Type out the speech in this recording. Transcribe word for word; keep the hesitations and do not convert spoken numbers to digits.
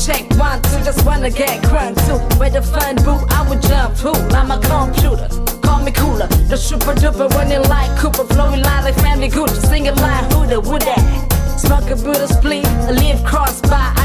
check one, two, just wanna get crunk too. Where the fun boo, I would jump too. I'm a computer, call me cooler. The super duper running like Cooper, flowing line like Family Gucci, singing like who the would that? Smoke a Buddha spleen, I live cross by.